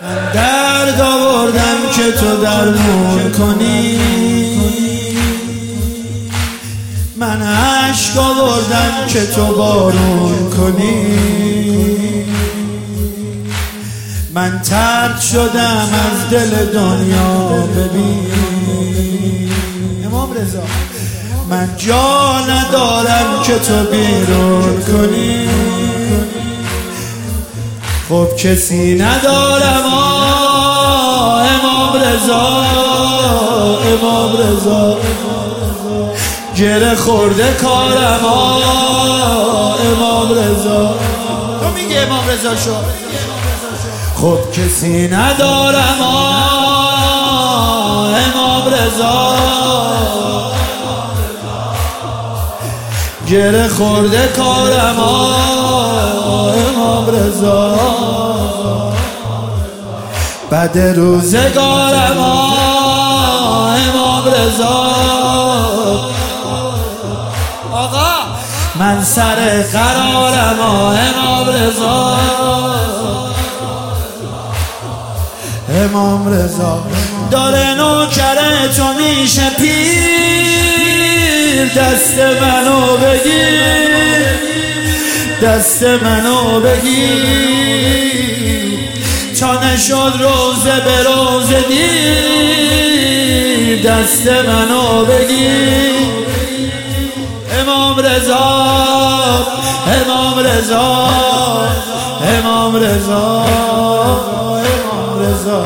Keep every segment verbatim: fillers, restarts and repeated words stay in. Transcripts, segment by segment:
من درد آوردم که تو درمون کنی، من عشق آوردم که تو بارون کنی. من طرد شدم از دل دنیا، ببین امام رضا من جا ندارم که تو بیرون کنی. خب کسی ندارم آه امام رضا، امام رضا گره خورده کارم آه امام رضا. تو میگه امام رضا شو. خب کسی ندارم آه امام رضا گره خورده کارم آه امام رضا. بعد روزگارم آه امام رضا. آقا من سر قرارم آه امام رضا. امام رضا داره نوکر تو میشه پیر، دست منو بگیر، دست منو بگیر تا نشد روزه به روزه دیر، دست منو بگیر. امام رضا، امام رضا، امام رضا، امام رضا،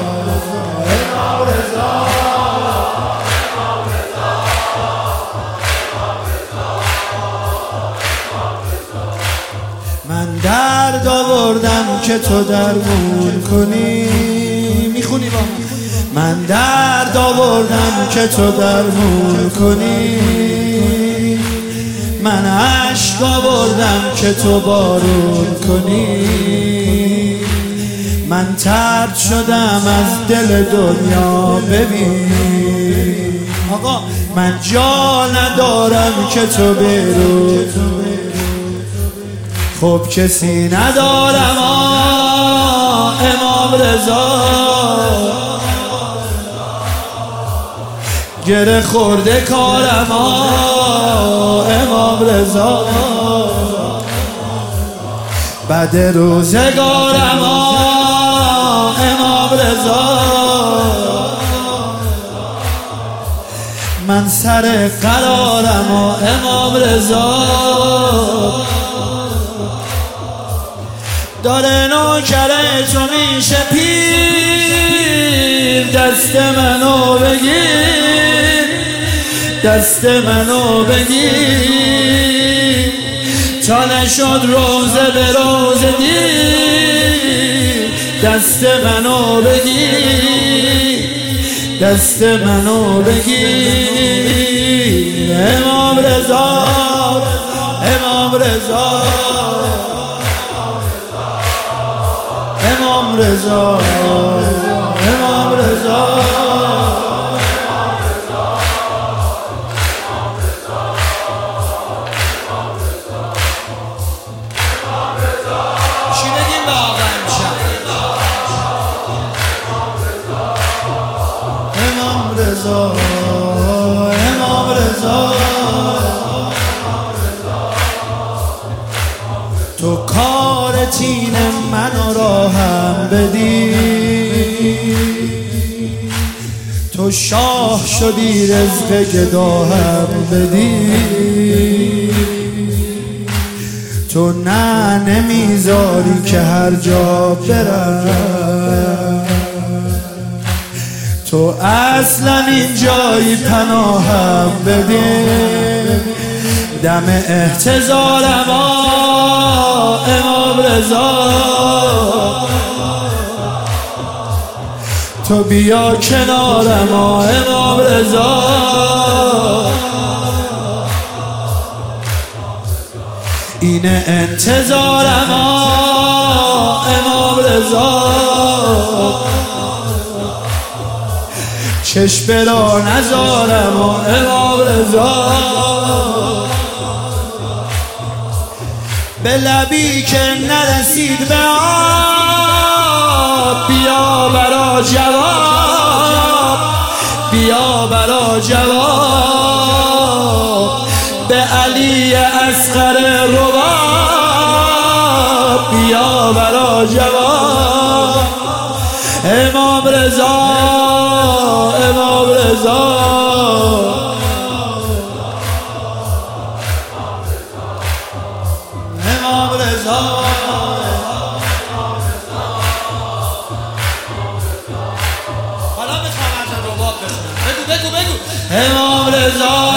من درد آوردم که تو درمون کنی. میخونی با من درد آوردم که تو درمون کنی. من عشق آوردم که تو بارون کنی. من طرد شدم از دل دنیا، ببین آقا من جا ندارم که تو بیرون. خب کسی ندارم آه امام رضا گره خورده کارم آه امام رضا. بعد روزگارم آه امام رضا. من سر قرارم آه امام رضا. داره نوکره تو میشه پیر، دست منو بگیر، دست منو بگیر تا نشد روزه به روزه دیر، دست منو بگیر، دست منو بگیر. امام رضا، امام رضا، امام رضا، امام رضا. چی بگیم به آقا امشب؟ امام رضا، امام رضا. تو کار تین منو راهم بدی، تو شاه شدی رزق گداهم بدی. تو نه نمیذاری که هر جا برم، تو اصلا اینجایی پناهم بدی. دم احتضارم آه امام رضا. تو بیا کنارم آه امام رضا. اینه انتظارم آه امام رضا. چشم را نذارم آه امام رضا. به لبی که نرسید به آب برا جواب، بیا برا جواب، به علی اصغر رباب، بیا برا جواب. امام رضا، امام رضا، امام رضا، حالا میخوام از رباب بخونم. بگو بگو بگو. امام رضا،